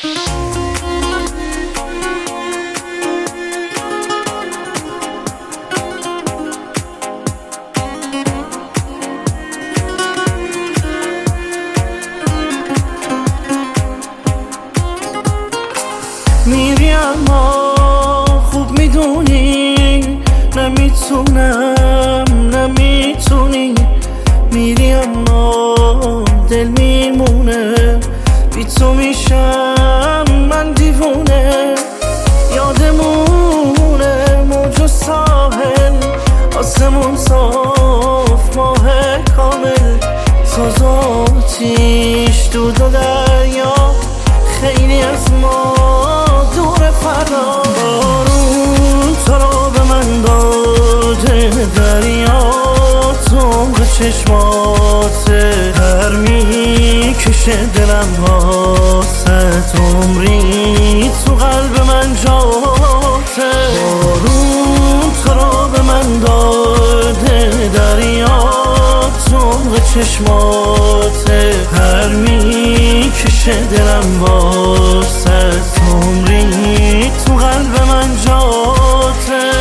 میری اما خوب میدونی نمیتونی میری اما دل میمونه بی تو میشم من دیوونه یادمونه موج و ساحل آسمون صاف ماه کامل ساز و آتیش دود و دریا خیلی از ما دور فردا بارون تو رو به من داده دریا تو عمق چشماته هر میکشه دلم واسه عمری تو قلب من جاته بارون تو رو به من داده دریا تو عمق چشماته هر میکشه دلم واسه عمری تو قلب من جاته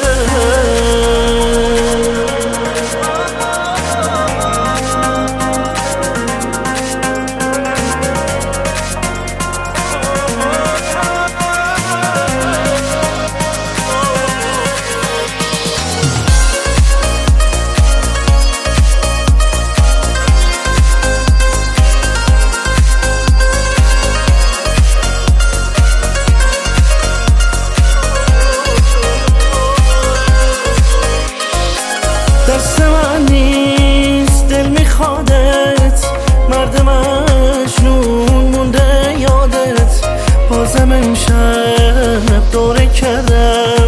دست من نیست دل میخوادت مرد مجنون مونده یادت بازم امشب دوره کردم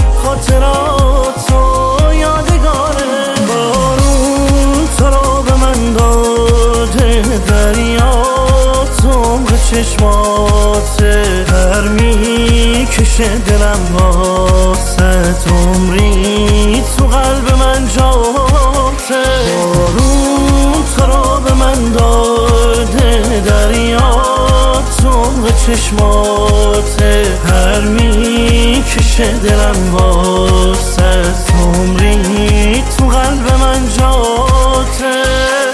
خاطراتو یادگاره بارون تو رو به من داده دریا تو عمق چشماته هر میکشه دلم واسه عمری تو قلب من جاته بارون تو رو به من داده دریا تو عمق چشماته هر میکشه دلم واسه عمری تو قلب من جاته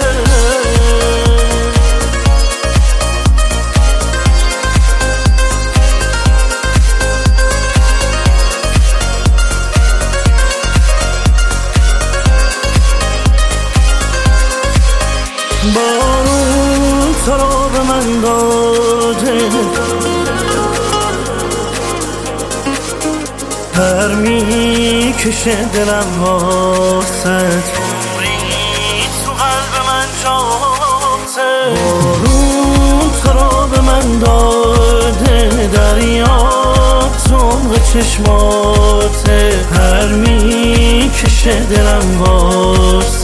بارون تو رو به من داده هر میکشه دلم واسه عمری تو قلب من جاته بارون تو رو به من داده دریا تو عمق چشماته هر میکشه دلم واسه